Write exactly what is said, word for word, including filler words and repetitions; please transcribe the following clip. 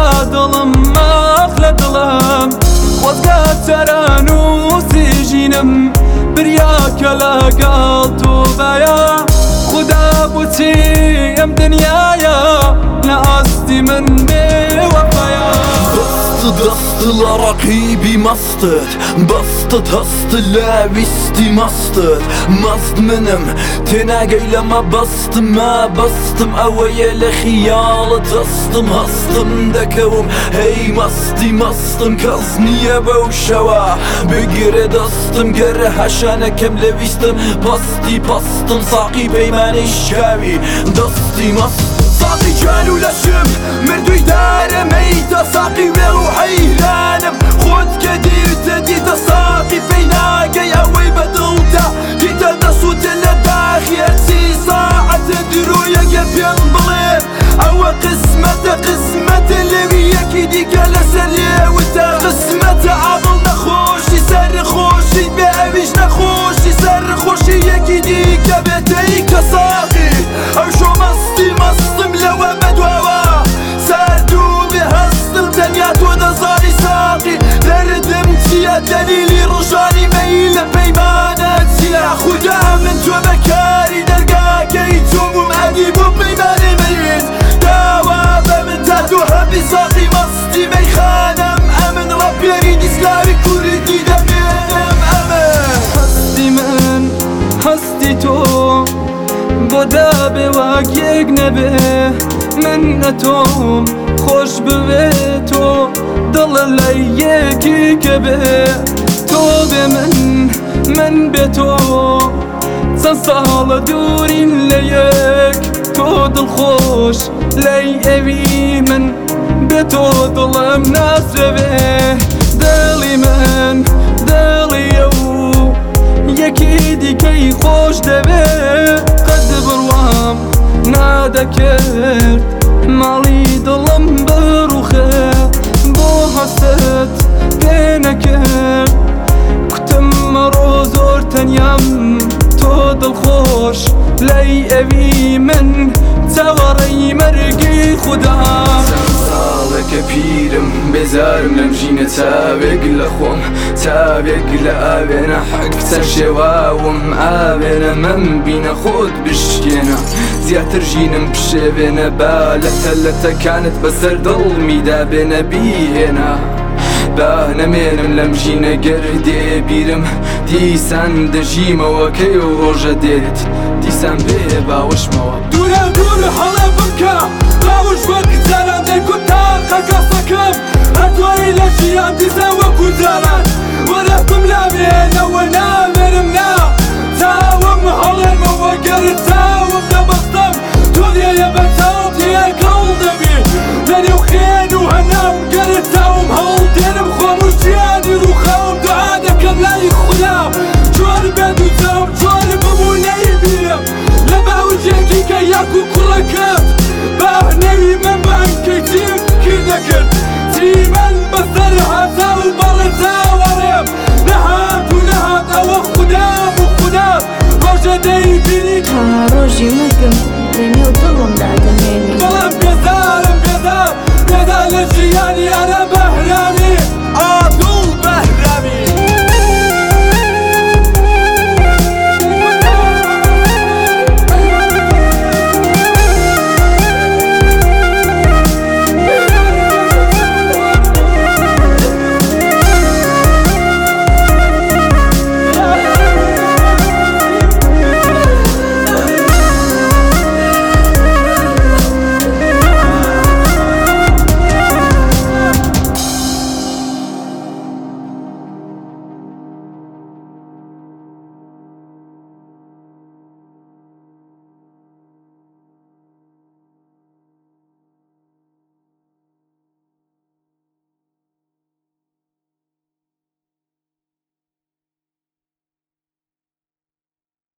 دڵم ماخ لە دڵم خۆزگە تەران و سیژینم بریاکە لەگەڵ تۆ بەیە خدا بۆچی ئەم دنیایە لە ئاستی من بێوەفایە دست لرقيبي مستت بسطت هست لاويستي مستت مست منم تناقي لما بسط ما بسطم اويا لخيال تستم هستم دكوم هي مستي مستم كزني بوشوا بقر دستم قر حشانكم لويستم بسطي بسطم ساقي بيماني الشاوي دستي مست ساقي جانو لشم مردوي دار ميتة ساقي وروحي لانم خود كدير تديت ساقي بيناقي اوي بدلتا ديتا دسوت لداخي ارسي ساعة درويا قبين بلين او قسمة قسمة اللي بيكي ديك لسرية وتا قسمة عضل نخوشي سر خوشي بأبيش نخوشي سر خوشي يكي ديك بيتيك ساقي او شو مستي مستم لو بدواوا سردو بهستم تنيات ودزاري ساقي لردمتي يا دليلي رجاني ميلة بيمانة سلاح خدا من تو بكاري درقاكي توم مهدي ببيماني ميت داوا بمن تاتو هبي ساقي مستي ميخانم امن ربي يريد اسلامي كردي دبينم امن هستي من هستي تو بودا بواقيق نبه من اتوم خوش بوه تو دل ليكي كبه تو بمن من بتو سنسال دورين ليك تو دل خوش لي اوي من بتو دلم ناسبه دلي من دلي يو يكي ديكي خوش دبه قد بروام نادا كرد مالي دلم بروخه بو حست بينا كرد كتم روزور تنيم تو دل خوش لي اوي من توري مرقي خدا سالك بيرم بزارم لمجينة تابق لخوم تابق لآبنا حق ترشواوم آبنا من بينا خود بشكينا زياتر جينم بشبنا بالتا لتا كانت بسر ضلمي دابنا بينا بانا منم لمجينة قردي بيرم ديسان دجيمة وكي وروجة ديت ديسان بيه باوش موا دورا دورا حالا بمكا باوش وقت زاران دي كتار قاقصكم هتواري لشيان ديسان وكتاران ورحكم لابينا ونامرمنا تاوم حالم وقر تاوم دبستم دنيا يبتاوم دي قلبي لاني وخين وهنام قر تاوم هول دينم خاموش جياني روخاوم دعادكم لا يخلام جوار بيدو تاوم جوار بموني بيم لباو جيكي كياكو كلكم باه نوي من بانكي تيم كده كد تيمن بسرها تاو برتا وريم نهات ونهات او خدام وخدام روجة دي بيني روجي مقم لاني وضلم دا دميني بلام بيزارم بيزار بيزار لجياني انا بهرام